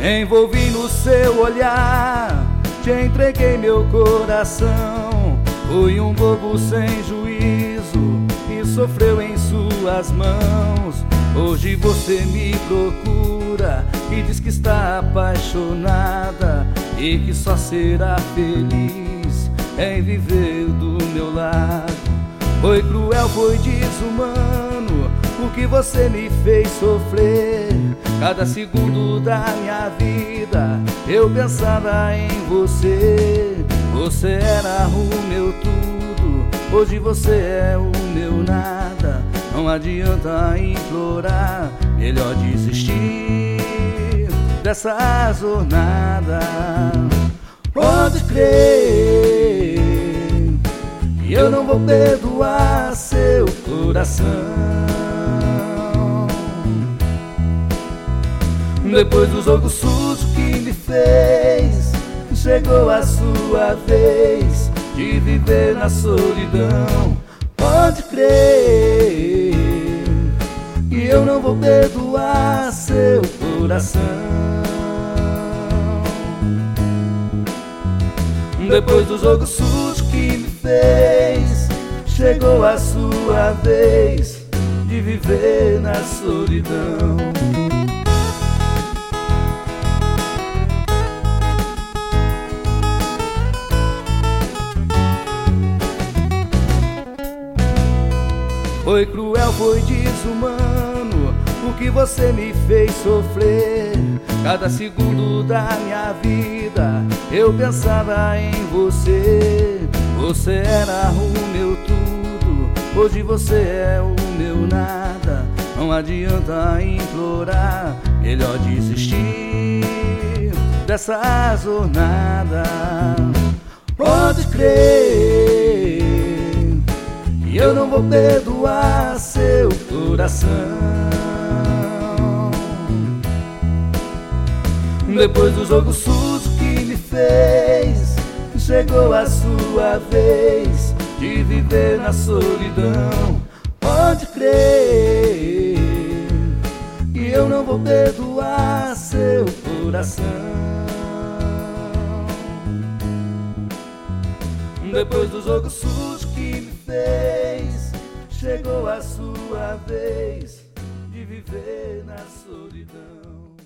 Me envolvi no seu olhar, te entreguei meu coração. Fui um bobo sem juízo que sofreu em suas mãos. Hoje você me procura e diz que está apaixonada e que só será feliz em viver do meu lado. Foi cruel, foi desumano o que você me fez sofrer. Cada segundo da minha vida eu pensava em você. Você era o meu tudo, hoje você é o meu nada. Não adianta implorar, melhor desistir dessa jornada. Pode crer que eu não vou perdoar seu coração. Depois do jogo sujo que me fez, chegou a sua vez de viver na solidão. Pode crer que eu não vou perdoar seu coração. Depois do jogo sujo que me fez, chegou a sua vez de viver na solidão. Foi cruel, foi desumano o que você me fez sofrer. Cada segundo da minha vida eu pensava em você. Você era o meu tudo, hoje você é o meu nada. Não adianta implorar, melhor desistir dessa jornada. Pode crer que eu não vou perdoar seu coração. Depois do jogo sujo que me fez, chegou a sua vez de viver na solidão. Pode crer que eu não vou perdoar seu coração. Depois do jogo sujo que me fez, chegou a sua vez de viver na solidão.